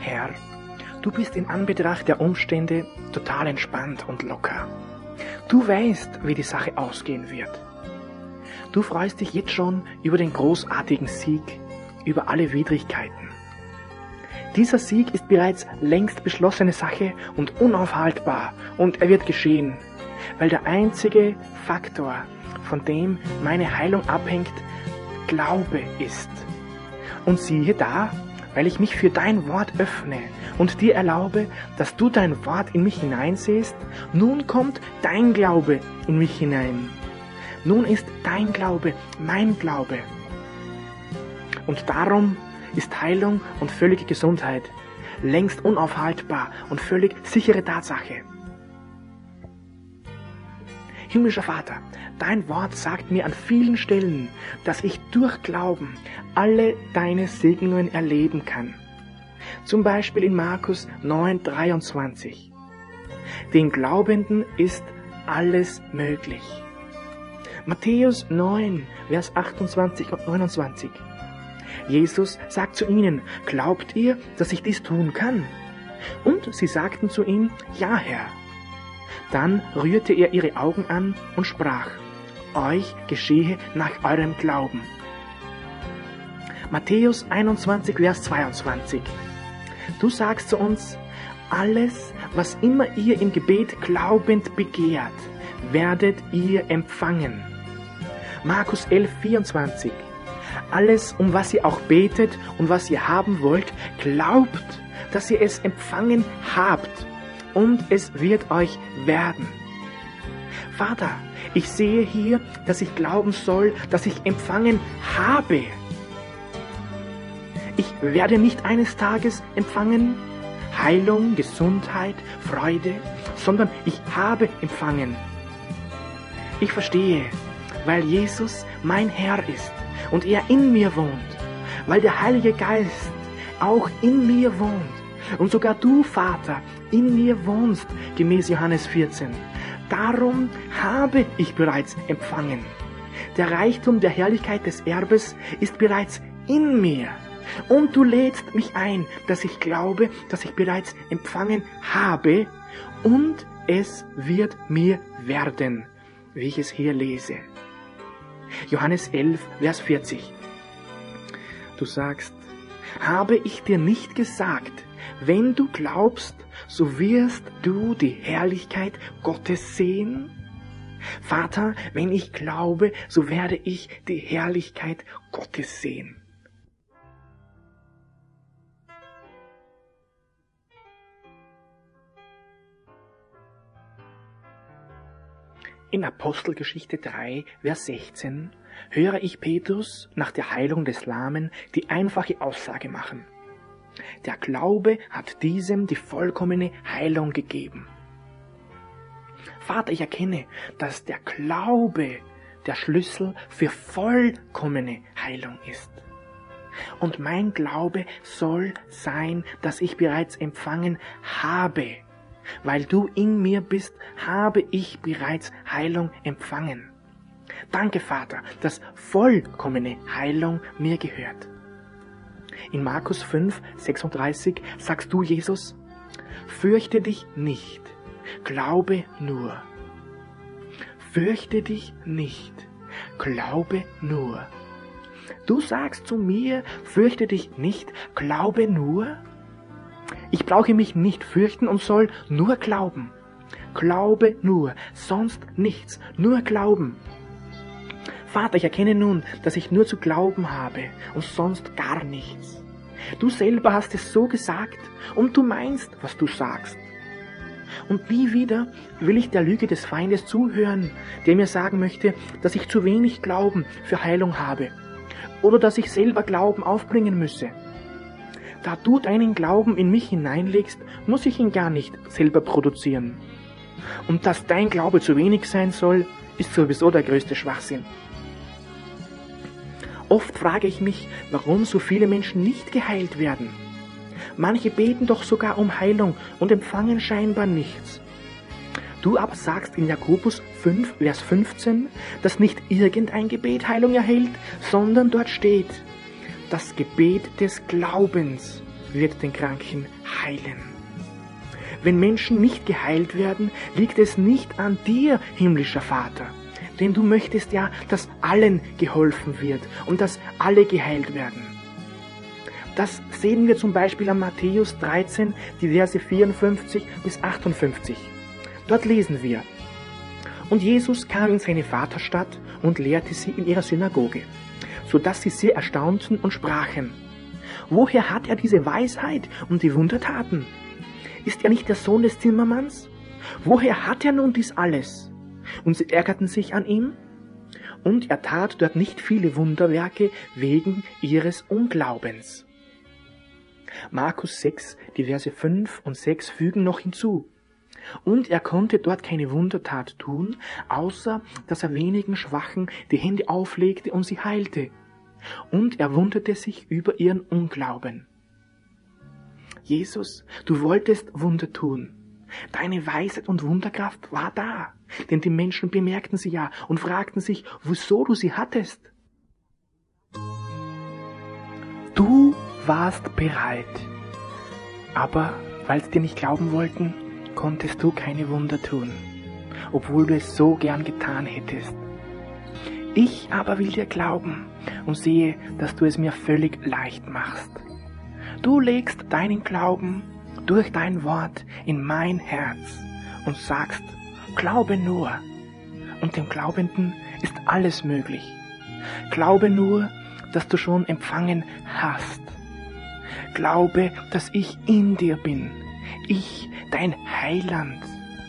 Herr, du bist in Anbetracht der Umstände total entspannt und locker. Du weißt, wie die Sache ausgehen wird. Du freust dich jetzt schon über den großartigen Sieg, über alle Widrigkeiten. Dieser Sieg ist bereits längst beschlossene Sache und unaufhaltbar, und er wird geschehen, weil der einzige Faktor, von dem meine Heilung abhängt, Glaube ist. Und siehe da, weil ich mich für dein Wort öffne und dir erlaube, dass du dein Wort in mich hineinsehst, nun kommt dein Glaube in mich hinein. Nun ist dein Glaube mein Glaube. Und darum ist Heilung und völlige Gesundheit längst unaufhaltbar und völlig sichere Tatsache. Himmlischer Vater, dein Wort sagt mir an vielen Stellen, dass ich durch Glauben alle deine Segnungen erleben kann. Zum Beispiel in Markus 9,23. Den Glaubenden ist alles möglich. Matthäus 9, Vers 28 und 29. Jesus sagt zu ihnen, glaubt ihr, dass ich dies tun kann? Und sie sagten zu ihm, ja, Herr. Dann rührte er ihre Augen an und sprach, euch geschehe nach eurem Glauben. Matthäus 21, Vers 22. Du sagst zu uns, alles, was immer ihr im Gebet glaubend begehrt, werdet ihr empfangen. Markus 11, 24. Alles, um was ihr auch betet und was ihr haben wollt, glaubt, dass ihr es empfangen habt, und es wird euch werden. Vater, ich sehe hier, dass ich glauben soll, dass ich empfangen habe. Ich werde nicht eines Tages empfangen Heilung, Gesundheit, Freude, sondern ich habe empfangen. Ich verstehe, weil Jesus mein Herr ist und er in mir wohnt, weil der Heilige Geist auch in mir wohnt und sogar du, Vater, in mir wohnst, gemäß Johannes 14. Darum habe ich bereits empfangen. Der Reichtum der Herrlichkeit des Erbes ist bereits in mir. Und du lädst mich ein, dass ich glaube, dass ich bereits empfangen habe und es wird mir werden, wie ich es hier lese. Johannes 11, Vers 40. Du sagst, habe ich dir nicht gesagt, wenn du glaubst, so wirst du die Herrlichkeit Gottes sehen? Vater, wenn ich glaube, so werde ich die Herrlichkeit Gottes sehen. In Apostelgeschichte 3, Vers 16 höre ich Petrus nach der Heilung des Lahmen die einfache Aussage machen. Der Glaube hat diesem die vollkommene Heilung gegeben. Vater, ich erkenne, dass der Glaube der Schlüssel für vollkommene Heilung ist. Und mein Glaube soll sein, dass ich bereits empfangen habe. Weil du in mir bist, habe ich bereits Heilung empfangen. Danke, Vater, dass vollkommene Heilung mir gehört. In Markus 5, 36 sagst du, Jesus, fürchte dich nicht, glaube nur. Fürchte dich nicht, glaube nur. Du sagst zu mir, fürchte dich nicht, glaube nur. Ich brauche mich nicht fürchten und soll nur glauben. Glaube nur, sonst nichts, nur glauben. Vater, ich erkenne nun, dass ich nur zu glauben habe und sonst gar nichts. Du selber hast es so gesagt und du meinst, was du sagst. Und nie wieder will ich der Lüge des Feindes zuhören, der mir sagen möchte, dass ich zu wenig Glauben für Heilung habe oder dass ich selber Glauben aufbringen müsse. Da du deinen Glauben in mich hineinlegst, muss ich ihn gar nicht selber produzieren. Und dass dein Glaube zu wenig sein soll, ist sowieso der größte Schwachsinn. Oft frage ich mich, warum so viele Menschen nicht geheilt werden. Manche beten doch sogar um Heilung und empfangen scheinbar nichts. Du aber sagst in Jakobus 5, Vers 15, dass nicht irgendein Gebet Heilung erhält, sondern dort steht, das Gebet des Glaubens wird den Kranken heilen. Wenn Menschen nicht geheilt werden, liegt es nicht an dir, himmlischer Vater. Denn du möchtest ja, dass allen geholfen wird und dass alle geheilt werden. Das sehen wir zum Beispiel an Matthäus 13, die Verse 54 bis 58. Dort lesen wir: Und Jesus kam in seine Vaterstadt und lehrte sie in ihrer Synagoge, sodass sie sehr erstaunten und sprachen: Woher hat er diese Weisheit und die Wundertaten? Ist er nicht der Sohn des Zimmermanns? Woher hat er nun dies alles? Und sie ärgerten sich an ihm. Und er tat dort nicht viele Wunderwerke wegen ihres Unglaubens. Markus 6, die Verse 5 und 6 fügen noch hinzu: Und er konnte dort keine Wundertat tun, außer dass er wenigen Schwachen die Hände auflegte und sie heilte. Und er wunderte sich über ihren Unglauben. Jesus, du wolltest Wunder tun. Deine Weisheit und Wunderkraft war da, denn die Menschen bemerkten sie ja und fragten sich, wieso du sie hattest. Du warst bereit, aber weil sie dir nicht glauben wollten, konntest du keine Wunder tun, obwohl du es so gern getan hättest. Ich aber will dir glauben und sehe, dass du es mir völlig leicht machst. Du legst deinen Glauben durch dein Wort in mein Herz und sagst, glaube nur. Und dem Glaubenden ist alles möglich. Glaube nur, dass du schon empfangen hast. Glaube, dass ich in dir bin. Ich, dein Heiland.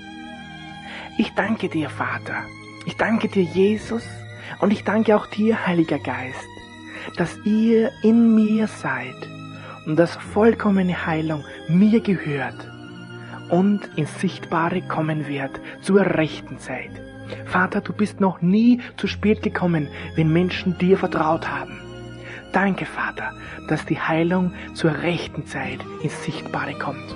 Ich danke dir, Vater. Ich danke dir, Jesus. Und ich danke auch dir, Heiliger Geist, dass ihr in mir seid und dass vollkommene Heilung mir gehört und ins Sichtbare kommen wird zur rechten Zeit. Vater, du bist noch nie zu spät gekommen, wenn Menschen dir vertraut haben. Danke, Vater, dass die Heilung zur rechten Zeit ins Sichtbare kommt.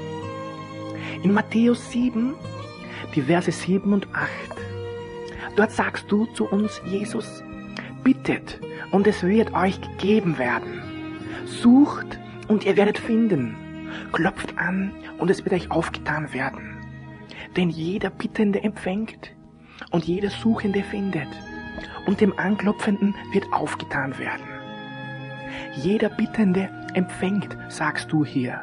In Matthäus 7, die Verse 7 und 8, dort sagst du zu uns, Jesus, bittet und es wird euch gegeben werden. Sucht und ihr werdet finden. Klopft an und es wird euch aufgetan werden. Denn jeder Bittende empfängt und jeder Suchende findet. Und dem Anklopfenden wird aufgetan werden. Jeder Bittende empfängt, sagst du hier.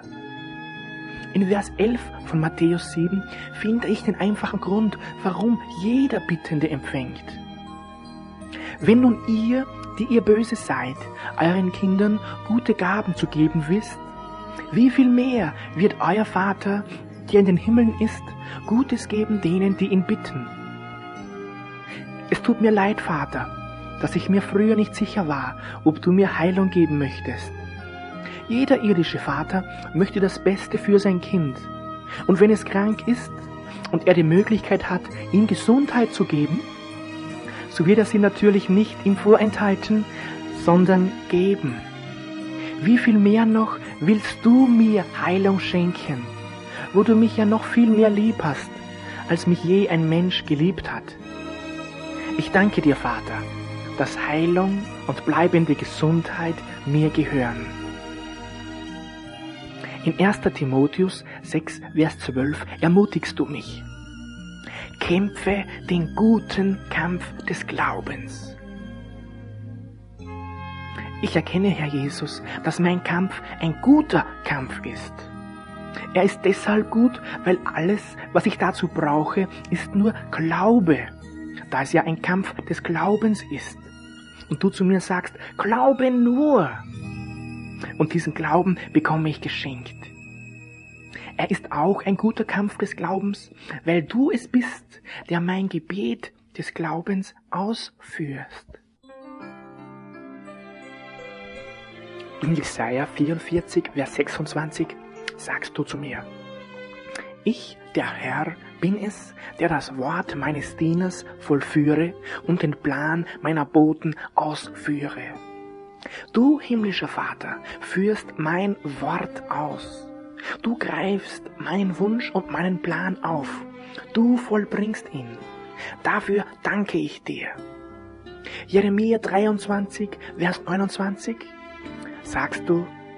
In Vers 11 von Matthäus 7 finde ich den einfachen Grund, warum jeder Bittende empfängt. Wenn nun ihr, die ihr böse seid, euren Kindern gute Gaben zu geben wisst, wie viel mehr wird euer Vater, der in den Himmeln ist, Gutes geben denen, die ihn bitten. Es tut mir leid, Vater, dass ich mir früher nicht sicher war, ob du mir Heilung geben möchtest. Jeder irdische Vater möchte das Beste für sein Kind. Und wenn es krank ist und er die Möglichkeit hat, ihm Gesundheit zu geben, so wird er sie natürlich nicht ihm vorenthalten, sondern geben. Wie viel mehr noch willst du mir Heilung schenken, wo du mich ja noch viel mehr lieb hast, als mich je ein Mensch geliebt hat. Ich danke dir, Vater, dass Heilung und bleibende Gesundheit mir gehören. In 1. Timotheus 6, Vers 12 ermutigst du mich. Kämpfe den guten Kampf des Glaubens. Ich erkenne, Herr Jesus, dass mein Kampf ein guter Kampf ist. Er ist deshalb gut, weil alles, was ich dazu brauche, ist nur Glaube, da es ja ein Kampf des Glaubens ist. Und du zu mir sagst, glaube nur. Und diesen Glauben bekomme ich geschenkt. Er ist auch ein guter Kampf des Glaubens, weil du es bist, der mein Gebet des Glaubens ausführst. In Jesaja 44, Vers 26 sagst du zu mir, ich, der Herr, bin es, der das Wort meines Dieners vollführe und den Plan meiner Boten ausführe. Du, himmlischer Vater, führst mein Wort aus. Du greifst meinen Wunsch und meinen Plan auf. Du vollbringst ihn. Dafür danke ich dir. Jeremia 23, Vers 29 sagst du,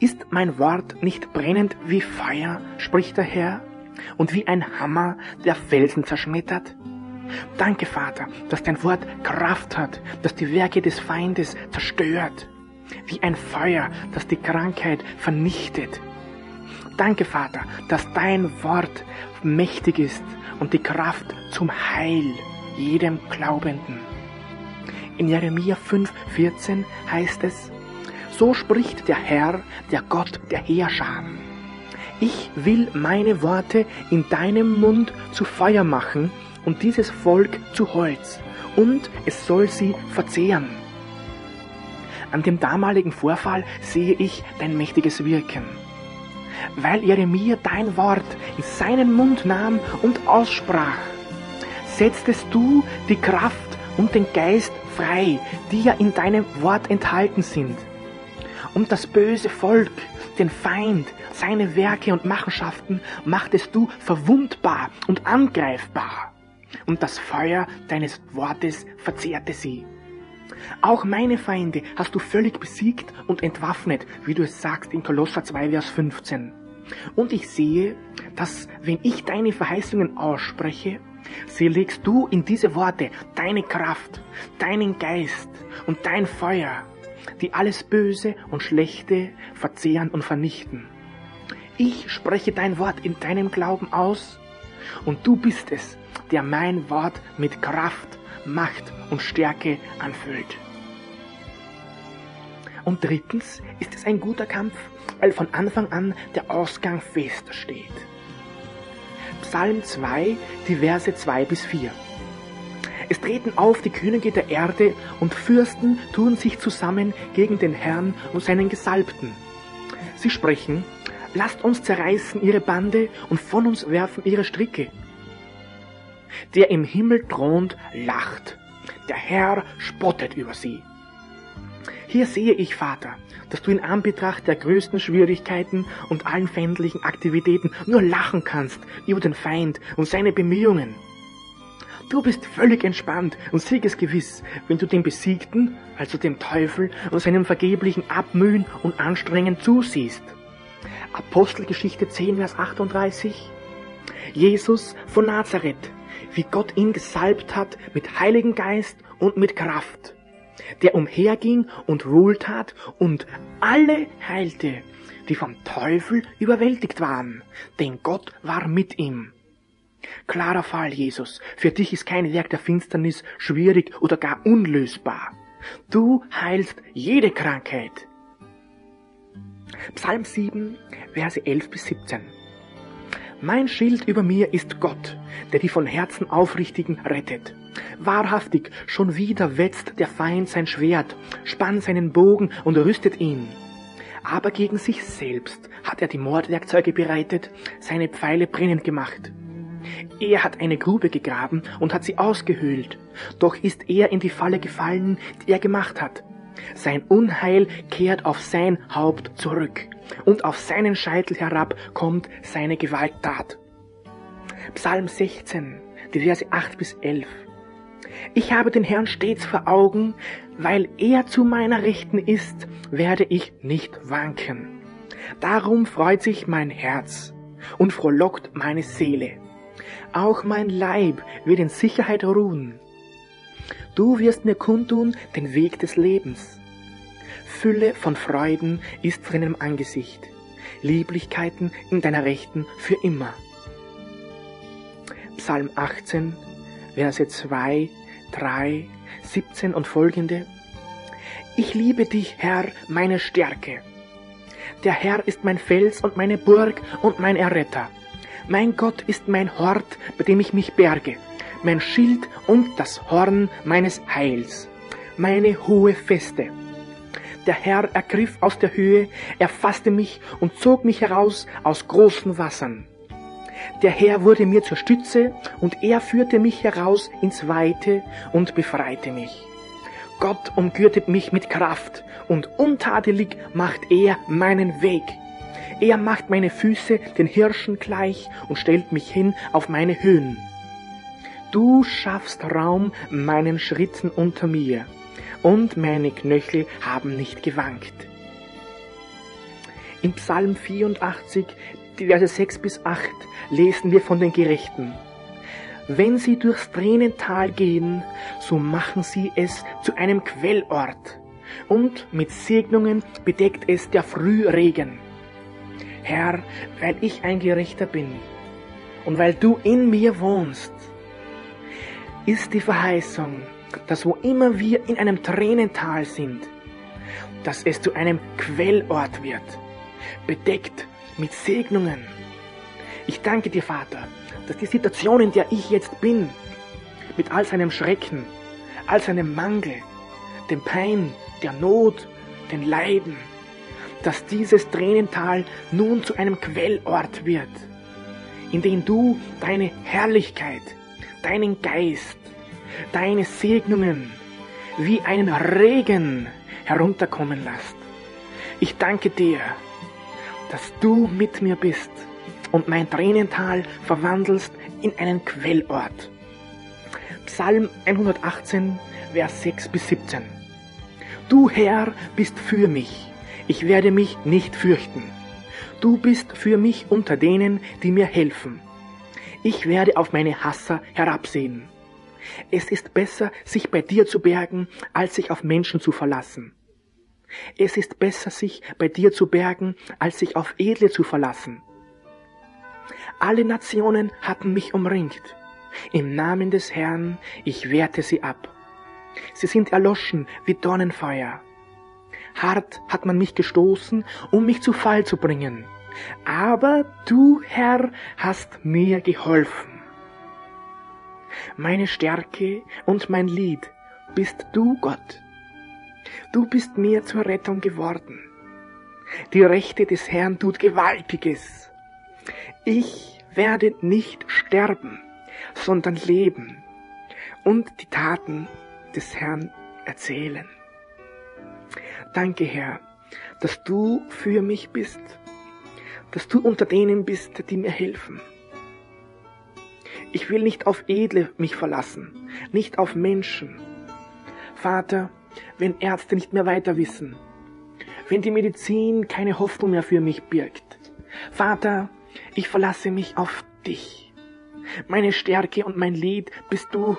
Ist mein Wort nicht brennend wie Feuer, spricht der Herr, und wie ein Hammer, der Felsen zerschmettert? Danke, Vater, dass dein Wort Kraft hat, das die Werke des Feindes zerstört, wie ein Feuer, das die Krankheit vernichtet. Danke, Vater, dass dein Wort mächtig ist und die Kraft zum Heil jedem Glaubenden. In Jeremia 5,14 heißt es: So spricht der Herr, der Gott der Heerscharen. Ich will meine Worte in deinem Mund zu Feuer machen und dieses Volk zu Holz, und es soll sie verzehren. An dem damaligen Vorfall sehe ich dein mächtiges Wirken. Weil Jeremia dein Wort in seinen Mund nahm und aussprach, setztest du die Kraft und den Geist frei, die ja in deinem Wort enthalten sind. Und das böse Volk, den Feind, seine Werke und Machenschaften machtest du verwundbar und angreifbar. Und das Feuer deines Wortes verzehrte sie. Auch meine Feinde hast du völlig besiegt und entwaffnet, wie du es sagst in Kolosser 2, Vers 15. Und ich sehe, dass, wenn ich deine Verheißungen ausspreche, sie legst du in diese Worte deine Kraft, deinen Geist und dein Feuer, die alles Böse und Schlechte verzehren und vernichten. Ich spreche dein Wort in deinem Glauben aus, und du bist es, der mein Wort mit Kraft, Macht und Stärke anfüllt. Und drittens ist es ein guter Kampf, weil von Anfang an der Ausgang feststeht. Psalm 2, die Verse 2 bis 4. Es treten auf die Könige der Erde und Fürsten tun sich zusammen gegen den Herrn und seinen Gesalbten. Sie sprechen: Lasst uns zerreißen ihre Bande und von uns werfen ihre Stricke. Der im Himmel thront, lacht. Der Herr spottet über sie. Hier sehe ich, Vater, dass du in Anbetracht der größten Schwierigkeiten und allen feindlichen Aktivitäten nur lachen kannst über den Feind und seine Bemühungen. Du bist völlig entspannt und siegesgewiss, wenn du dem Besiegten, also dem Teufel und seinem vergeblichen Abmühen und Anstrengen zusiehst. Apostelgeschichte 10, Vers 38. Jesus von Nazareth, wie Gott ihn gesalbt hat mit Heiligen Geist und mit Kraft, der umherging und wohltat und alle heilte, die vom Teufel überwältigt waren, denn Gott war mit ihm. Klarer Fall, Jesus. Für dich ist kein Werk der Finsternis schwierig oder gar unlösbar. Du heilst jede Krankheit. Psalm 7, Verse 11 bis 17. Mein Schild über mir ist Gott, der die von Herzen Aufrichtigen rettet. Wahrhaftig, schon wieder wetzt der Feind sein Schwert, spannt seinen Bogen und rüstet ihn. Aber gegen sich selbst hat er die Mordwerkzeuge bereitet, seine Pfeile brennend gemacht. Er hat eine Grube gegraben und hat sie ausgehöhlt, doch ist er in die Falle gefallen, die er gemacht hat. Sein Unheil kehrt auf sein Haupt zurück, und auf seinen Scheitel herab kommt seine Gewalttat. Psalm 16, die Verse 8 bis 11. Ich habe den Herrn stets vor Augen, weil er zu meiner Rechten ist, werde ich nicht wanken. Darum freut sich mein Herz und frohlockt meine Seele. Auch mein Leib wird in Sicherheit ruhen. Du wirst mir kundtun den Weg des Lebens. Fülle von Freuden ist vor deinem Angesicht, Lieblichkeiten in deiner Rechten für immer. Psalm 18, Verse 2, 3, 17 und folgende. Ich liebe dich, Herr, meine Stärke. Der Herr ist mein Fels und meine Burg und mein Erretter. Mein Gott ist mein Hort, bei dem ich mich berge, mein Schild und das Horn meines Heils, meine hohe Feste. Der Herr ergriff aus der Höhe, er fasste mich und zog mich heraus aus großen Wassern. Der Herr wurde mir zur Stütze und er führte mich heraus ins Weite und befreite mich. Gott umgürtet mich mit Kraft und untadelig macht er meinen Weg. Er macht meine Füße den Hirschen gleich und stellt mich hin auf meine Höhen. Du schaffst Raum meinen Schritten unter mir, und meine Knöchel haben nicht gewankt. Im Psalm 84, die Verse 6 bis 8, lesen wir von den Gerechten. Wenn sie durchs Tränental gehen, so machen sie es zu einem Quellort, und mit Segnungen bedeckt es der Frühregen. Herr, weil ich ein Gerechter bin und weil du in mir wohnst, ist die Verheißung, dass wo immer wir in einem Tränental sind, dass es zu einem Quellort wird, bedeckt mit Segnungen. Ich danke dir, Vater, dass die Situation, in der ich jetzt bin, mit all seinem Schrecken, all seinem Mangel, dem Pein, der Not, den Leiden, dass dieses Tränental nun zu einem Quellort wird, in dem du deine Herrlichkeit, deinen Geist, deine Segnungen wie einen Regen herunterkommen lässt. Ich danke dir, dass du mit mir bist und mein Tränental verwandelst in einen Quellort. Psalm 118, Vers 6 bis 17. Du, Herr, bist für mich. Ich werde mich nicht fürchten. Du bist für mich unter denen, die mir helfen. Ich werde auf meine Hasser herabsehen. Es ist besser, sich bei dir zu bergen, als sich auf Menschen zu verlassen. Es ist besser, sich bei dir zu bergen, als sich auf Edle zu verlassen. Alle Nationen hatten mich umringt. Im Namen des Herrn, ich wehrte sie ab. Sie sind erloschen wie Dornenfeuer. Hart hat man mich gestoßen, um mich zu Fall zu bringen. Aber du, Herr, hast mir geholfen. Meine Stärke und mein Lied bist du, Gott. Du bist mir zur Rettung geworden. Die Rechte des Herrn tut Gewaltiges. Ich werde nicht sterben, sondern leben und die Taten des Herrn erzählen. Danke, Herr, dass du für mich bist, dass du unter denen bist, die mir helfen. Ich will nicht auf Edle mich verlassen, nicht auf Menschen. Vater, wenn Ärzte nicht mehr weiter wissen, wenn die Medizin keine Hoffnung mehr für mich birgt. Vater, ich verlasse mich auf dich. Meine Stärke und mein Lied bist du.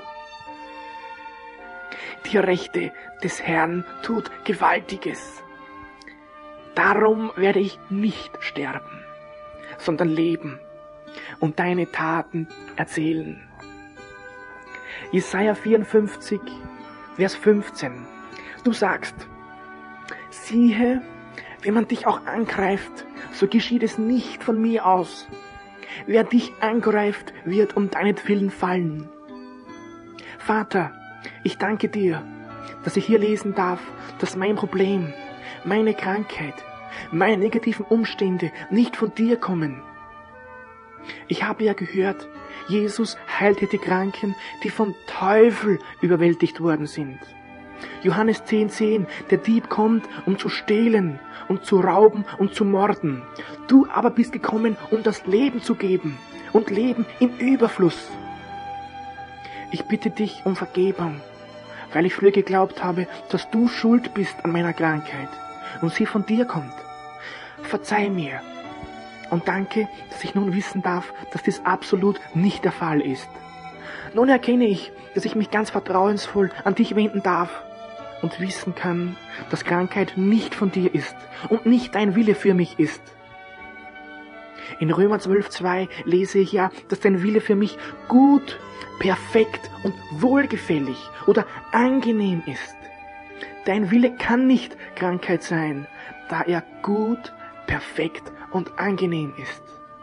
Die Rechte des Herrn tut Gewaltiges. Darum werde ich nicht sterben, sondern leben und deine Taten erzählen. Jesaja 54, Vers 15. Du sagst, siehe, wenn man dich auch angreift, so geschieht es nicht von mir aus. Wer dich angreift, wird um deinetwillen fallen. Vater, ich danke dir, dass ich hier lesen darf, dass mein Problem, meine Krankheit, meine negativen Umstände nicht von dir kommen. Ich habe ja gehört, Jesus heilte die Kranken, die vom Teufel überwältigt worden sind. Johannes 10,10, der Dieb kommt, um zu stehlen und zu rauben und zu morden. Du aber bist gekommen, um das Leben zu geben und Leben im Überfluss. Ich bitte dich um Vergebung, weil ich früher geglaubt habe, dass du schuld bist an meiner Krankheit und sie von dir kommt. Verzeih mir und danke, dass ich nun wissen darf, dass dies absolut nicht der Fall ist. Nun erkenne ich, dass ich mich ganz vertrauensvoll an dich wenden darf und wissen kann, dass Krankheit nicht von dir ist und nicht dein Wille für mich ist. In Römer 12,2 lese ich ja, dass dein Wille für mich gut, perfekt und wohlgefällig oder angenehm ist. Dein Wille kann nicht Krankheit sein, da er gut, perfekt und angenehm ist.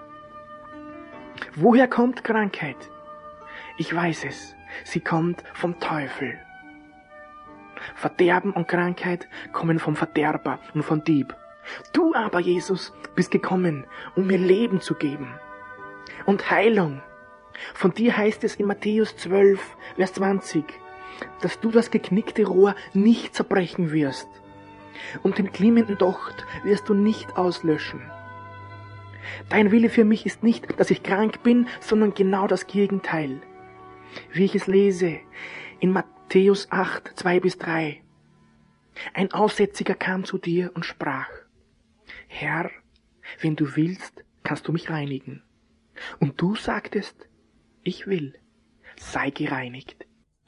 Woher kommt Krankheit? Ich weiß es, sie kommt vom Teufel. Verderben und Krankheit kommen vom Verderber und vom Dieb. Du aber, Jesus, bist gekommen, um mir Leben zu geben und Heilung. Von dir heißt es in Matthäus 12, Vers 20, dass du das geknickte Rohr nicht zerbrechen wirst und den glimmenden Docht wirst du nicht auslöschen. Dein Wille für mich ist nicht, dass ich krank bin, sondern genau das Gegenteil. Wie ich es lese in Matthäus 8, 2 bis 3. Ein Aussätziger kam zu dir und sprach, Herr, wenn du willst, kannst du mich reinigen. Und du sagtest, ich will, sei gereinigt.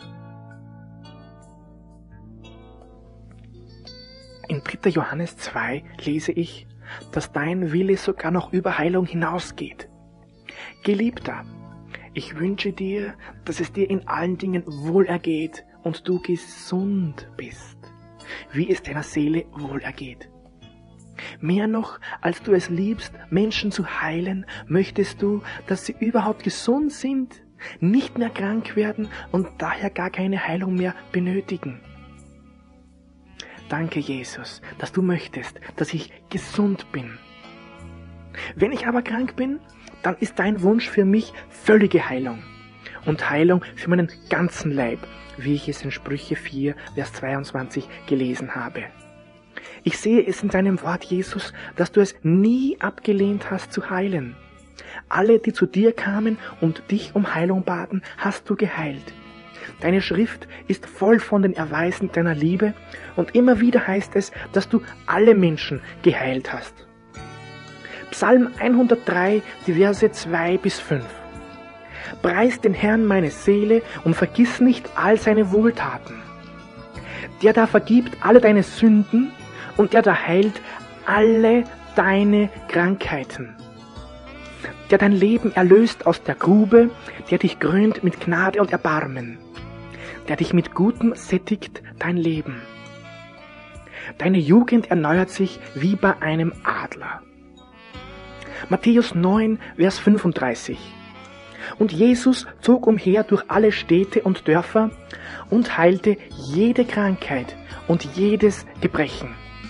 In 3. Johannes 2 lese ich, dass dein Wille sogar noch über Heilung hinausgeht. Geliebter, ich wünsche dir, dass es dir in allen Dingen wohlergeht und du gesund bist, wie es deiner Seele wohlergeht. Mehr noch, als du es liebst, Menschen zu heilen, möchtest du, dass sie überhaupt gesund sind, nicht mehr krank werden und daher gar keine Heilung mehr benötigen. Danke, Jesus, dass du möchtest, dass ich gesund bin. Wenn ich aber krank bin, dann ist dein Wunsch für mich völlige Heilung und Heilung für meinen ganzen Leib, wie ich es in Sprüche 4, Vers 22 gelesen habe. Ich sehe es in deinem Wort, Jesus, dass du es nie abgelehnt hast zu heilen. Alle, die zu dir kamen und dich um Heilung baten, hast du geheilt. Deine Schrift ist voll von den Erweisen deiner Liebe und immer wieder heißt es, dass du alle Menschen geheilt hast. Psalm 103, die Verse 2 bis 5. Preis den Herrn meine Seele und vergiss nicht all seine Wohltaten. Der da vergibt alle deine Sünden und der da heilt alle deine Krankheiten. Der dein Leben erlöst aus der Grube, der dich krönt mit Gnade und Erbarmen. Der dich mit Gutem sättigt dein Leben. Deine Jugend erneuert sich wie bei einem Adler. Matthäus 9, Vers 35. Und Jesus zog umher durch alle Städte und Dörfer und heilte jede Krankheit und jedes Gebrechen.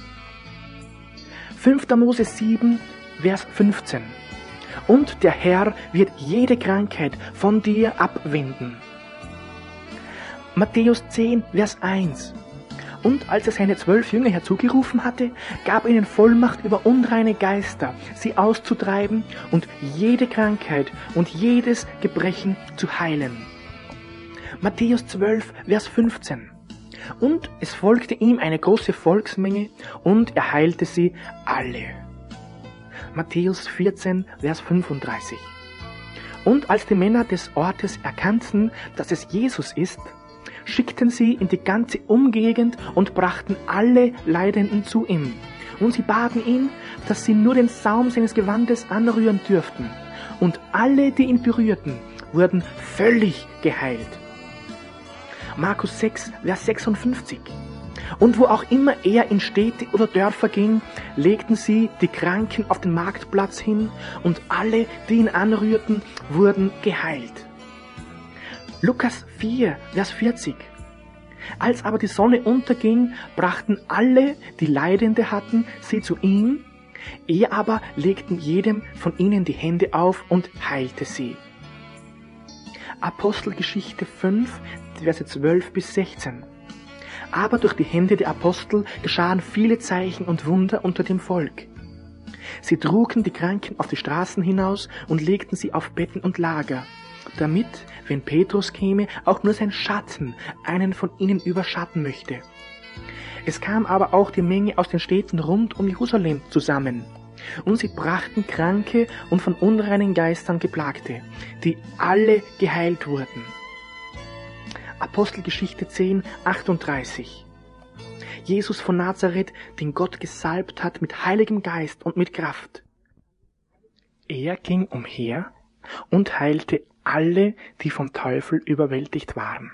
5. Mose 7, Vers 15. Und der Herr wird jede Krankheit von dir abwenden. Matthäus 10, Vers 1. Und als er seine 12 Jünger herzugerufen hatte, gab er ihnen Vollmacht über unreine Geister, sie auszutreiben und jede Krankheit und jedes Gebrechen zu heilen. Matthäus 12, Vers 15. Und es folgte ihm eine große Volksmenge und er heilte sie alle. Matthäus 14, Vers 35. Und als die Männer des Ortes erkannten, dass es Jesus ist, schickten sie in die ganze Umgegend und brachten alle Leidenden zu ihm. Und sie baten ihn, dass sie nur den Saum seines Gewandes anrühren dürften. Und alle, die ihn berührten, wurden völlig geheilt. Markus 6, Vers 56. Und wo auch immer er in Städte oder Dörfer ging, legten sie die Kranken auf den Marktplatz hin und alle, die ihn anrührten, wurden geheilt. Lukas 4, Vers 40. Als aber die Sonne unterging, brachten alle, die Leidende hatten, sie zu ihm. Er aber legten jedem von ihnen die Hände auf und heilte sie. Apostelgeschichte 5, Verse 12 bis 16. Aber durch die Hände der Apostel geschahen viele Zeichen und Wunder unter dem Volk. Sie trugen die Kranken auf die Straßen hinaus und legten sie auf Betten und Lager, damit, wenn Petrus käme, auch nur sein Schatten einen von ihnen überschatten möchte. Es kam aber auch die Menge aus den Städten rund um Jerusalem zusammen, und sie brachten Kranke und von unreinen Geistern Geplagte, die alle geheilt wurden. Apostelgeschichte 10, 38. Jesus von Nazareth, den Gott gesalbt hat mit Heiligem Geist und mit Kraft. Er ging umher und heilte alle, die vom Teufel überwältigt waren.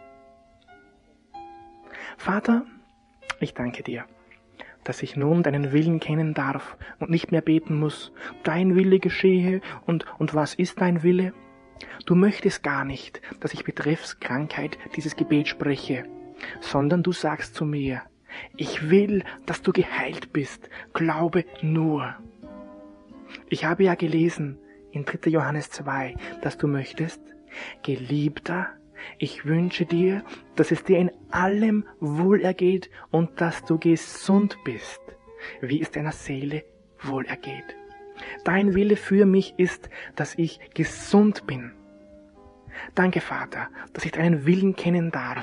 Vater, ich danke dir, dass ich nun deinen Willen kennen darf und nicht mehr beten muss, dein Wille geschehe und was ist dein Wille? Du möchtest gar nicht, dass ich betreffs Krankheit dieses Gebet spreche, sondern du sagst zu mir, ich will, dass du geheilt bist, glaube nur. Ich habe ja gelesen, in 3. Johannes 2, dass du möchtest, Geliebter, ich wünsche dir, dass es dir in allem wohlergeht und dass du gesund bist, wie es deiner Seele wohlergeht. Dein Wille für mich ist, dass ich gesund bin. Danke, Vater, dass ich deinen Willen kennen darf.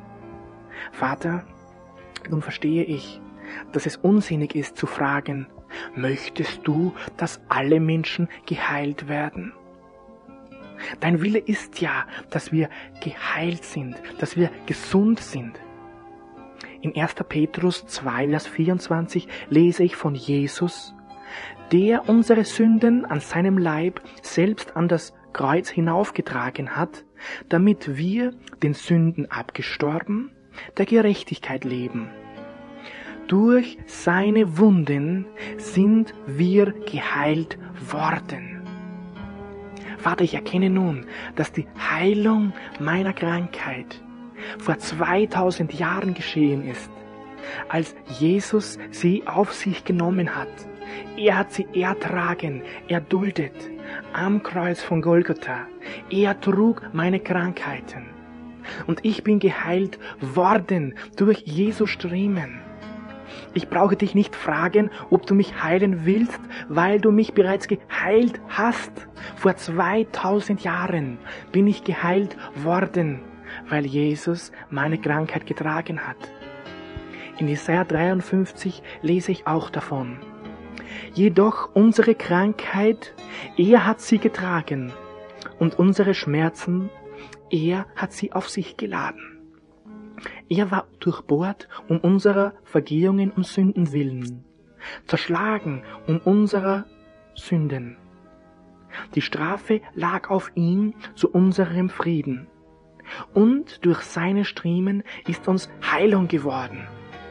Vater, nun verstehe ich, dass es unsinnig ist zu fragen, Möchtest du, dass alle Menschen geheilt werden? Dein Wille ist ja, dass wir geheilt sind, dass wir gesund sind. In 1. Petrus 2, Vers 24 lese ich von Jesus, der unsere Sünden an seinem Leib selbst an das Kreuz hinaufgetragen hat, damit wir den Sünden abgestorben, der Gerechtigkeit leben. Durch seine Wunden sind wir geheilt worden. Vater, ich erkenne nun, dass die Heilung meiner Krankheit vor 2000 Jahren geschehen ist, als Jesus sie auf sich genommen hat. Er hat sie ertragen, erduldet, am Kreuz von Golgotha. Er trug meine Krankheiten. Und ich bin geheilt worden durch Jesu Striemen. Ich brauche dich nicht fragen, ob du mich heilen willst, weil du mich bereits geheilt hast. Vor 2000 Jahren bin ich geheilt worden, weil Jesus meine Krankheit getragen hat. In Jesaja 53 lese ich auch davon. Jedoch unsere Krankheit, er hat sie getragen, und unsere Schmerzen, er hat sie auf sich geladen. Er war durchbohrt um unserer Vergehungen und Sünden willen, zerschlagen um unserer Sünden. Die Strafe lag auf ihm zu unserem Frieden, und durch seine Striemen ist uns Heilung geworden.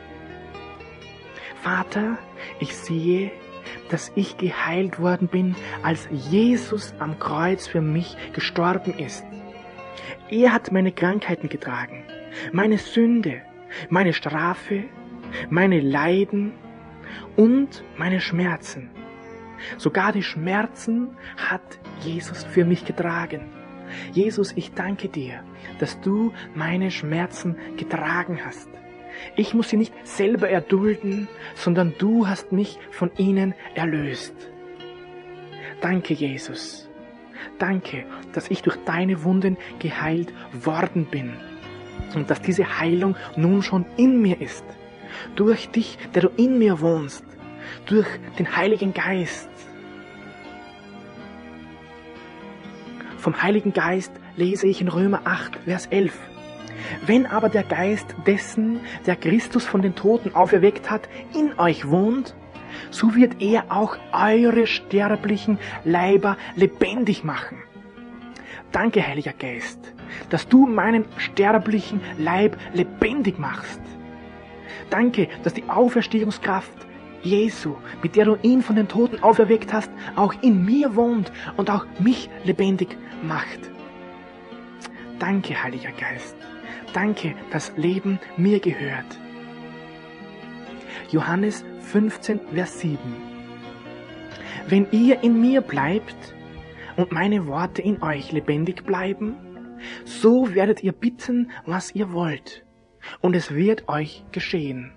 Vater, ich sehe, dass ich geheilt worden bin, als Jesus am Kreuz für mich gestorben ist. Er hat meine Krankheiten getragen, meine Sünde, meine Strafe, meine Leiden und meine Schmerzen. Sogar die Schmerzen hat Jesus für mich getragen. Jesus, ich danke dir, dass du meine Schmerzen getragen hast. Ich muss sie nicht selber erdulden, sondern du hast mich von ihnen erlöst. Danke, Jesus. Danke, dass ich durch deine Wunden geheilt worden bin und dass diese Heilung nun schon in mir ist. Durch dich, der du in mir wohnst, durch den Heiligen Geist. Vom Heiligen Geist lese ich in Römer 8, Vers 11. Wenn aber der Geist dessen, der Christus von den Toten auferweckt hat, in euch wohnt, so wird er auch eure sterblichen Leiber lebendig machen. Danke, Heiliger Geist, dass du meinen sterblichen Leib lebendig machst. Danke, dass die Auferstehungskraft Jesu, mit der du ihn von den Toten auferweckt hast, auch in mir wohnt und auch mich lebendig macht. Danke, Heiliger Geist. Danke, dass Leben mir gehört. Johannes 15, Vers 7. Wenn ihr in mir bleibt und meine Worte in euch lebendig bleiben, so werdet ihr bitten, was ihr wollt, und es wird euch geschehen.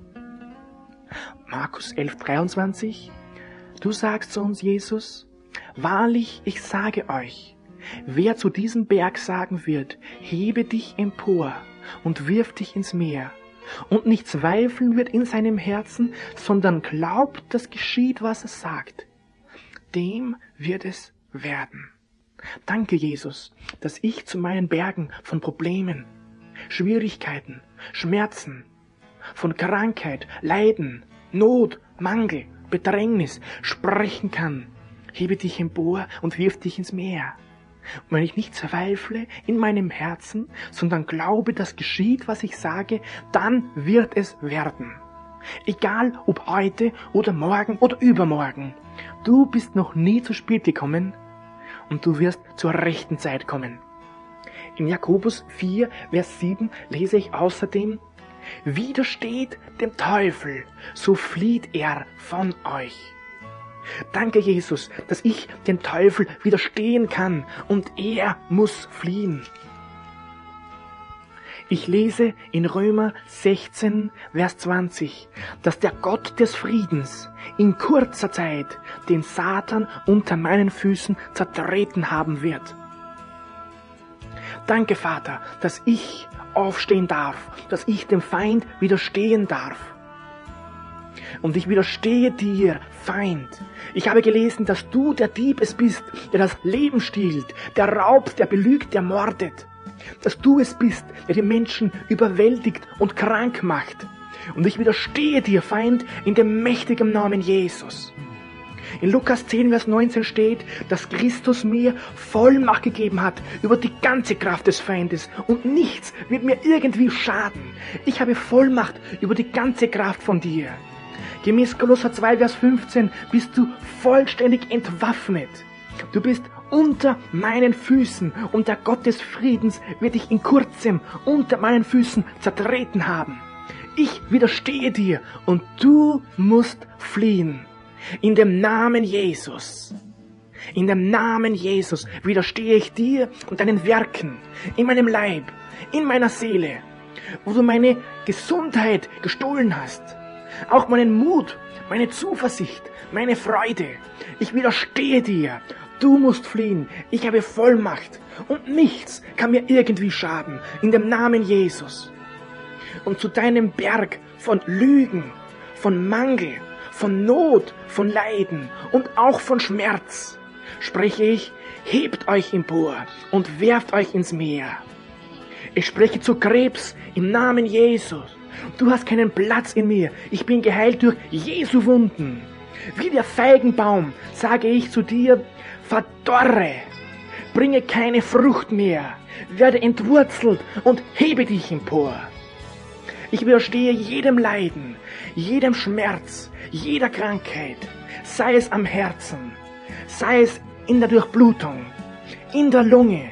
Markus 11, 23. Du sagst zu uns, Jesus, wahrlich, ich sage euch, wer zu diesem Berg sagen wird, hebe dich empor und wirf dich ins Meer, und nicht zweifeln wird in seinem Herzen, sondern glaubt, dass geschieht, was es sagt, dem wird es werden. Danke, Jesus, dass ich zu meinen Bergen von Problemen, Schwierigkeiten, Schmerzen, von Krankheit, Leiden, Not, Mangel, Bedrängnis sprechen kann. Hebe dich empor und wirf dich ins Meer. Und wenn ich nicht zweifle in meinem Herzen, sondern glaube, dass geschieht, was ich sage, dann wird es werden. Egal ob heute oder morgen oder übermorgen. Du bist noch nie zu spät gekommen und du wirst zur rechten Zeit kommen. In Jakobus 4, Vers 7 lese ich außerdem, widersteht dem Teufel, so flieht er von euch. Danke, Jesus, dass ich dem Teufel widerstehen kann und er muss fliehen. Ich lese in Römer 16, Vers 20, dass der Gott des Friedens in kurzer Zeit den Satan unter meinen Füßen zertreten haben wird. Danke, Vater, dass ich aufstehen darf, dass ich dem Feind widerstehen darf. Und ich widerstehe dir, Feind. Ich habe gelesen, dass du der Dieb es bist, der das Leben stiehlt, der raubt, der belügt, der mordet. Dass du es bist, der die Menschen überwältigt und krank macht. Und ich widerstehe dir, Feind, in dem mächtigen Namen Jesus. In Lukas 10, Vers 19 steht, dass Christus mir Vollmacht gegeben hat über die ganze Kraft des Feindes und nichts wird mir irgendwie schaden. Ich habe Vollmacht über die ganze Kraft von dir. Gemäß Kolosser 2, Vers 15 bist du vollständig entwaffnet. Du bist unter meinen Füßen und der Gott des Friedens wird dich in kurzem unter meinen Füßen zertreten haben. Ich widerstehe dir und du musst fliehen. In dem Namen Jesus. In dem Namen Jesus widerstehe ich dir und deinen Werken, in meinem Leib, in meiner Seele, wo du meine Gesundheit gestohlen hast, auch meinen Mut, meine Zuversicht, meine Freude. Ich widerstehe dir. Du musst fliehen. Ich habe Vollmacht und nichts kann mir irgendwie schaden. In dem Namen Jesus. Und zu deinem Berg von Lügen, von Mangel, von Not, von Leiden und auch von Schmerz spreche ich, hebt euch empor und werft euch ins Meer. Ich spreche zu Krebs im Namen Jesus. Du hast keinen Platz in mir. Ich bin geheilt durch Jesu Wunden. Wie der Feigenbaum sage ich zu dir, verdorre, bringe keine Frucht mehr, werde entwurzelt und hebe dich empor. Ich widerstehe jedem Leiden, jedem Schmerz, jeder Krankheit, sei es am Herzen, sei es in der Durchblutung, in der Lunge,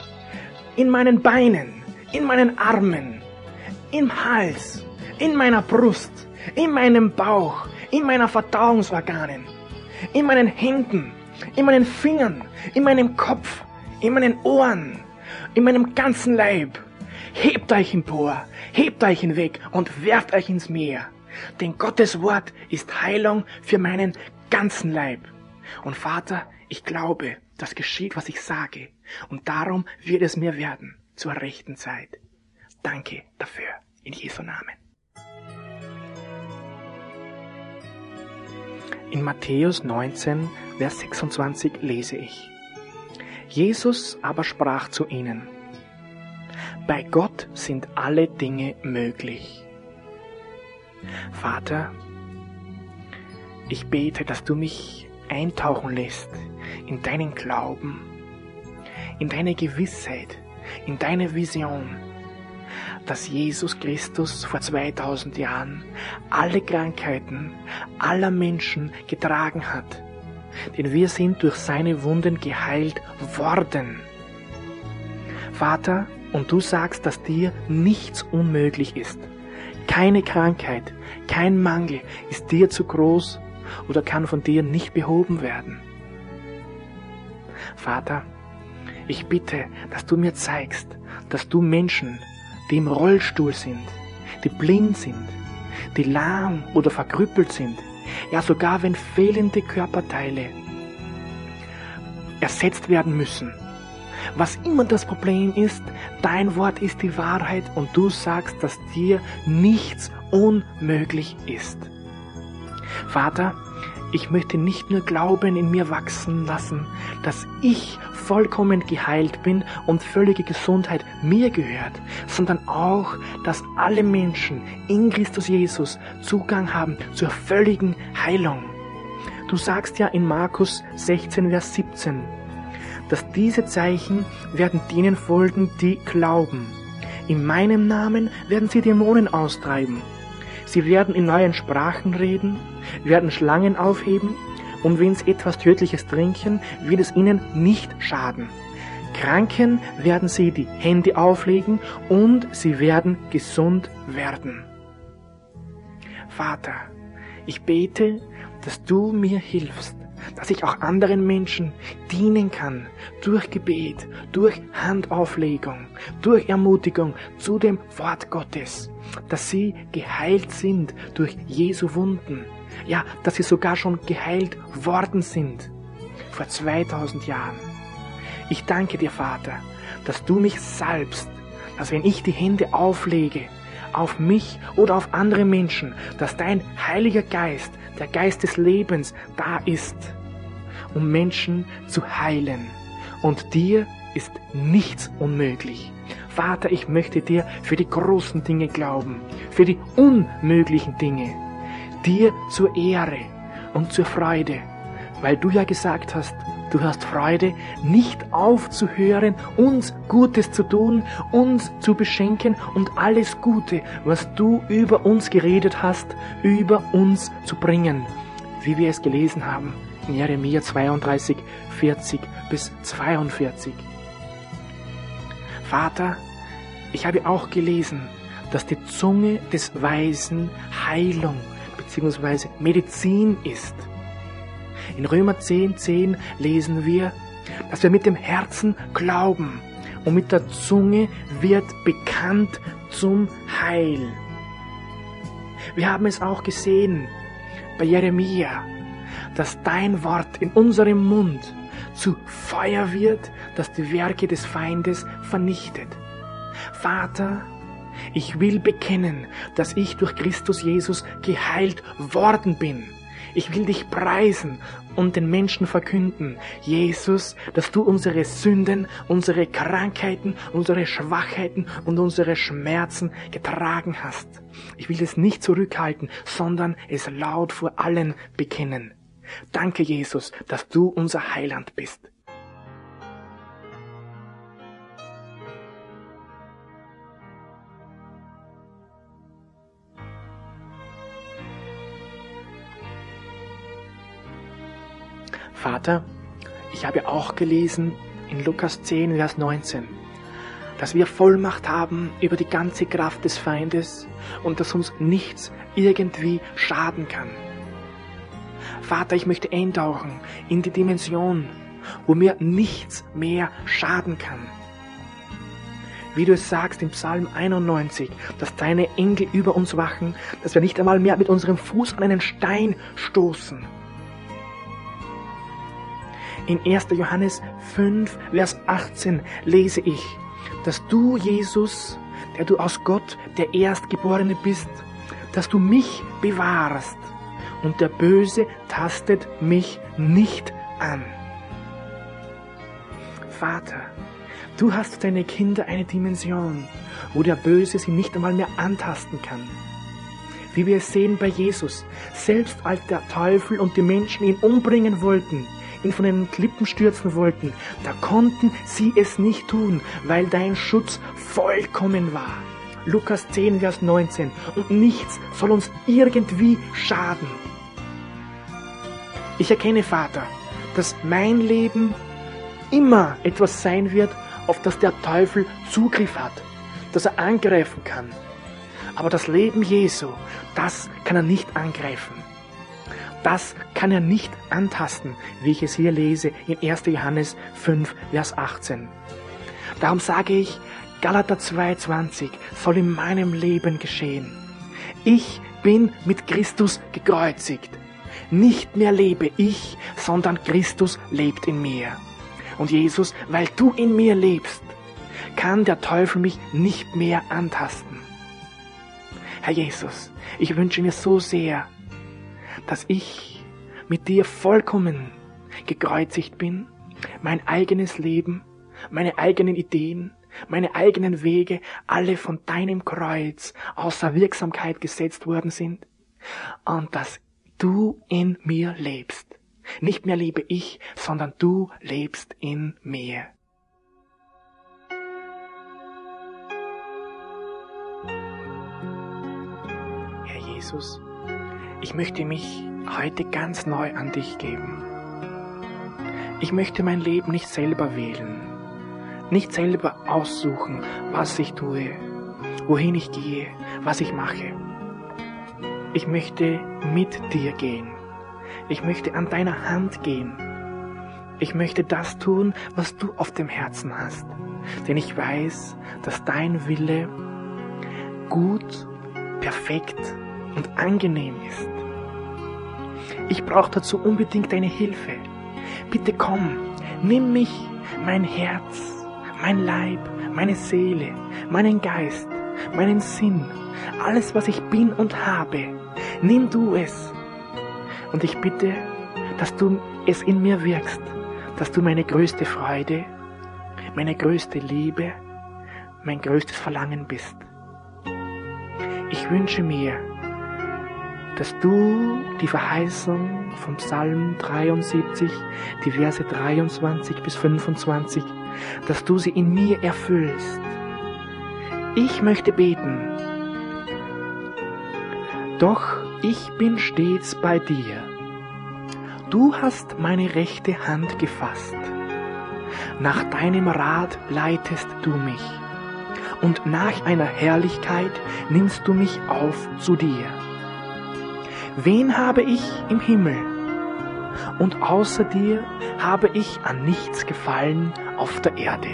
in meinen Beinen, in meinen Armen, im Hals, in meiner Brust, in meinem Bauch, in meiner Verdauungsorganen, in meinen Händen, in meinen Fingern, in meinem Kopf, in meinen Ohren, in meinem ganzen Leib. Hebt euch empor, hebt euch hinweg und werft euch ins Meer. Denn Gottes Wort ist Heilung für meinen ganzen Leib. Und Vater, ich glaube, das geschieht, was ich sage. Und darum wird es mir werden zur rechten Zeit. Danke dafür, in Jesu Namen. In Matthäus 19, Vers 26 lese ich: Jesus aber sprach zu ihnen: Bei Gott sind alle Dinge möglich. Vater, ich bete, dass du mich eintauchen lässt in deinen Glauben, in deine Gewissheit, in deine Vision, dass Jesus Christus vor 2000 Jahren alle Krankheiten aller Menschen getragen hat. Denn wir sind durch seine Wunden geheilt worden. Vater, und du sagst, dass dir nichts unmöglich ist. Keine Krankheit, kein Mangel ist dir zu groß oder kann von dir nicht behoben werden. Vater, ich bitte, dass du mir zeigst, dass du Menschen, die im Rollstuhl sind, die blind sind, die lahm oder verkrüppelt sind, ja sogar wenn fehlende Körperteile ersetzt werden müssen. Was immer das Problem ist, dein Wort ist die Wahrheit und du sagst, dass dir nichts unmöglich ist. Vater, ich möchte nicht nur Glauben in mir wachsen lassen, dass ich vollkommen geheilt bin und völlige Gesundheit mir gehört, sondern auch, dass alle Menschen in Christus Jesus Zugang haben zur völligen Heilung. Du sagst ja in Markus 16, Vers 17, dass diese Zeichen werden denen folgen, die glauben. In meinem Namen werden sie Dämonen austreiben. Sie werden in neuen Sprachen reden, werden Schlangen aufheben und wenn sie etwas Tödliches trinken, wird es ihnen nicht schaden. Kranken werden sie die Hände auflegen und sie werden gesund werden. Vater, ich bete, dass du mir hilfst, dass ich auch anderen Menschen dienen kann, durch Gebet, durch Handauflegung, durch Ermutigung zu dem Wort Gottes, dass sie geheilt sind durch Jesu Wunden, ja, dass sie sogar schon geheilt worden sind, vor 2000 Jahren. Ich danke dir, Vater, dass du mich salbst, dass wenn ich die Hände auflege auf mich oder auf andere Menschen, dass dein Heiliger Geist, der Geist des Lebens, da ist, um Menschen zu heilen. Und dir ist nichts unmöglich. Vater, ich möchte dir für die großen Dinge glauben, für die unmöglichen Dinge, dir zur Ehre und zur Freude, weil du ja gesagt hast, du hast Freude, nicht aufzuhören, uns Gutes zu tun, uns zu beschenken und alles Gute, was du über uns geredet hast, über uns zu bringen, wie wir es gelesen haben in Jeremia 32, 40 bis 42. Vater, ich habe auch gelesen, dass die Zunge des Weisen Heilung bzw. Medizin ist. In Römer 10,10 lesen wir, dass wir mit dem Herzen glauben und mit der Zunge wird bekannt zum Heil. Wir haben es auch gesehen bei Jeremia, dass dein Wort in unserem Mund zu Feuer wird, das die Werke des Feindes vernichtet. Vater, ich will bekennen, dass ich durch Christus Jesus geheilt worden bin. Ich will dich preisen und den Menschen verkünden, Jesus, dass du unsere Sünden, unsere Krankheiten, unsere Schwachheiten und unsere Schmerzen getragen hast. Ich will es nicht zurückhalten, sondern es laut vor allen bekennen. Danke, Jesus, dass du unser Heiland bist. Vater, ich habe auch gelesen in Lukas 10, Vers 19, dass wir Vollmacht haben über die ganze Kraft des Feindes und dass uns nichts irgendwie schaden kann. Vater, ich möchte eintauchen in die Dimension, wo mir nichts mehr schaden kann. Wie du es sagst im Psalm 91, dass deine Engel über uns wachen, dass wir nicht einmal mehr mit unserem Fuß an einen Stein stoßen. In 1. Johannes 5, Vers 18 lese ich, dass du, Jesus, der du aus Gott der Erstgeborene bist, dass du mich bewahrst und der Böse tastet mich nicht an. Vater, du hast für deine Kinder eine Dimension, wo der Böse sie nicht einmal mehr antasten kann. Wie wir es sehen bei Jesus, selbst als der Teufel und die Menschen ihn umbringen wollten, ihn von den Klippen stürzen wollten, da konnten sie es nicht tun, weil dein Schutz vollkommen war. Lukas 10, Vers 19. Und nichts soll uns irgendwie schaden. Ich erkenne, Vater, dass mein Leben immer etwas sein wird, auf das der Teufel Zugriff hat, dass er angreifen kann. Aber das Leben Jesu, das kann er nicht angreifen. Das kann er nicht antasten, wie ich es hier lese in 1. Johannes 5, Vers 18. Darum sage ich, Galater 2,20 soll in meinem Leben geschehen. Ich bin mit Christus gekreuzigt. Nicht mehr lebe ich, sondern Christus lebt in mir. Und Jesus, weil du in mir lebst, kann der Teufel mich nicht mehr antasten. Herr Jesus, ich wünsche mir so sehr, dass ich mit dir vollkommen gekreuzigt bin, mein eigenes Leben, meine eigenen Ideen, meine eigenen Wege, alle von deinem Kreuz außer Wirksamkeit gesetzt worden sind und dass du in mir lebst. Nicht mehr lebe ich, sondern du lebst in mir. Herr Jesus, ich möchte mich heute ganz neu an dich geben. Ich möchte mein Leben nicht selber wählen, nicht selber aussuchen, was ich tue, wohin ich gehe, was ich mache. Ich möchte mit dir gehen. Ich möchte an deiner Hand gehen. Ich möchte das tun, was du auf dem Herzen hast. Denn ich weiß, dass dein Wille gut, perfekt und angenehm ist. Ich brauche dazu unbedingt deine Hilfe. Bitte komm, nimm mich, mein Herz, mein Leib, meine Seele, meinen Geist, meinen Sinn, alles, was ich bin und habe. Nimm du es. Und ich bitte, dass du es in mir wirkst, dass du meine größte Freude, meine größte Liebe, mein größtes Verlangen bist. Ich wünsche mir, dass du die Verheißung vom Psalm 73, die Verse 23 bis 25, dass du sie in mir erfüllst. Ich möchte beten. Doch ich bin stets bei dir. Du hast meine rechte Hand gefasst. Nach deinem Rat leitest du mich. Und nach einer Herrlichkeit nimmst du mich auf zu dir. Wen habe ich im Himmel? Und außer dir habe ich an nichts gefallen auf der Erde.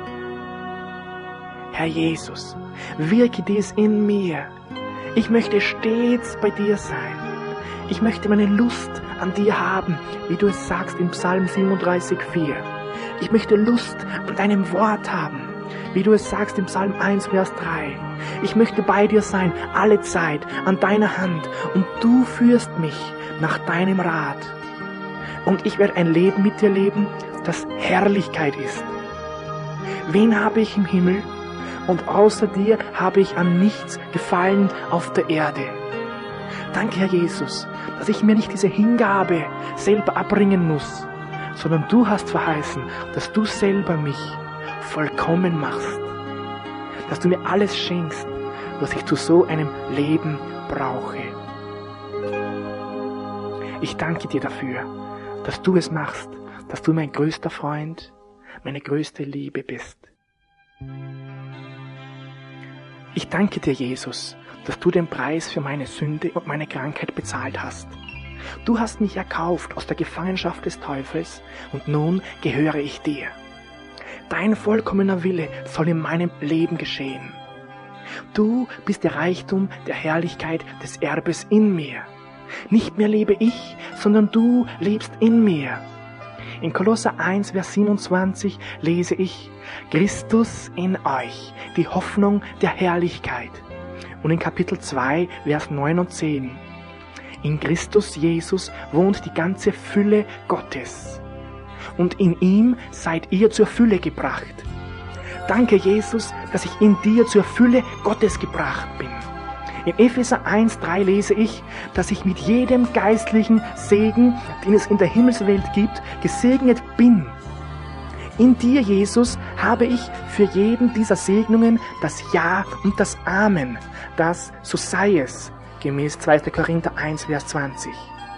Herr Jesus, wirke dies in mir. Ich möchte stets bei dir sein. Ich möchte meine Lust an dir haben, wie du es sagst im Psalm 37,4. Ich möchte Lust an deinem Wort haben, wie du es sagst im Psalm 1, Vers 3. Ich möchte bei dir sein, alle Zeit, an deiner Hand, und du führst mich nach deinem Rat. Und ich werde ein Leben mit dir leben, das Herrlichkeit ist. Wen habe ich im Himmel? Und außer dir habe ich an nichts gefallen auf der Erde. Danke, Herr Jesus, dass ich mir nicht diese Hingabe selber abbringen muss, sondern du hast verheißen, dass du selber mich vollkommen machst, dass du mir alles schenkst, was ich zu so einem Leben brauche. Ich danke dir dafür, dass du es machst, dass du mein größter Freund, meine größte Liebe bist. Ich danke dir, Jesus, dass du den Preis für meine Sünde und meine Krankheit bezahlt hast. Du hast mich erkauft aus der Gefangenschaft des Teufels und nun gehöre ich dir. Dein vollkommener Wille soll in meinem Leben geschehen. Du bist der Reichtum der Herrlichkeit des Erbes in mir. Nicht mehr lebe ich, sondern du lebst in mir. In Kolosser 1, Vers 27 lese ich: Christus in euch, die Hoffnung der Herrlichkeit. Und in Kapitel 2, Vers 9 und 10: In Christus Jesus wohnt die ganze Fülle Gottes. Und in ihm seid ihr zur Fülle gebracht. Danke, Jesus, dass ich in dir zur Fülle Gottes gebracht bin. In Epheser 1,3 lese ich, dass ich mit jedem geistlichen Segen, den es in der Himmelswelt gibt, gesegnet bin. In dir, Jesus, habe ich für jeden dieser Segnungen das Ja und das Amen, das so sei es, gemäß 2. Korinther 1, Vers 20.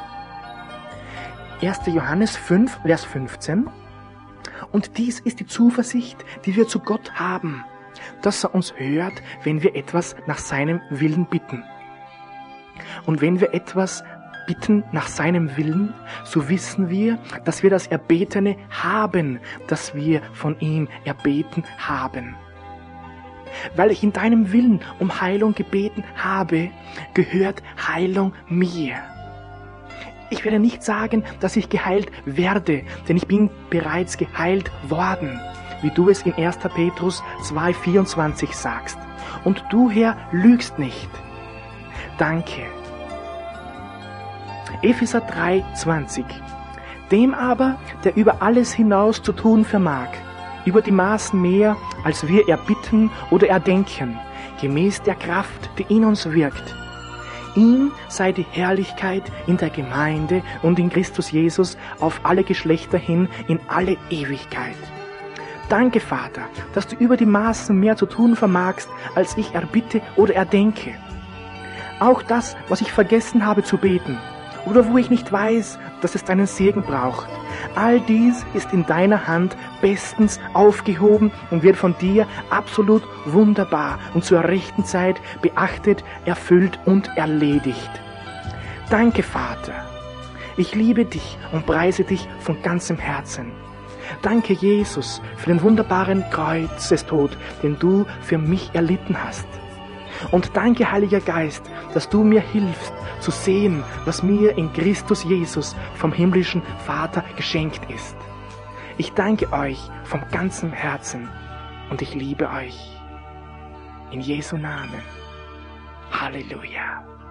1. Johannes 5, Vers 15. Und dies ist die Zuversicht, die wir zu Gott haben, dass er uns hört, wenn wir etwas nach seinem Willen bitten. Und wenn wir etwas bitten nach seinem Willen, so wissen wir, dass wir das Erbetene haben, das wir von ihm erbeten haben. Weil ich in deinem Willen um Heilung gebeten habe, gehört Heilung mir. Ich werde nicht sagen, dass ich geheilt werde, denn ich bin bereits geheilt worden, wie du es in 1. Petrus 2,24 sagst. Und du, Herr, lügst nicht. Danke. Epheser 3,20. Dem aber, der über alles hinaus zu tun vermag, über die Maßen mehr, als wir erbitten oder erdenken, gemäß der Kraft, die in uns wirkt. Ihm sei die Herrlichkeit in der Gemeinde und in Christus Jesus auf alle Geschlechter hin in alle Ewigkeit. Danke, Vater, dass du über die Maßen mehr zu tun vermagst, als ich erbitte oder erdenke. Auch das, was ich vergessen habe zu beten, oder wo ich nicht weiß, dass es deinen Segen braucht. All dies ist in deiner Hand bestens aufgehoben und wird von dir absolut wunderbar und zur rechten Zeit beachtet, erfüllt und erledigt. Danke, Vater. Ich liebe dich und preise dich von ganzem Herzen. Danke, Jesus, für den wunderbaren Kreuzestod, den du für mich erlitten hast. Und danke, Heiliger Geist, dass du mir hilfst, zu sehen, was mir in Christus Jesus vom himmlischen Vater geschenkt ist. Ich danke euch von ganzem Herzen und ich liebe euch. In Jesu Namen. Halleluja.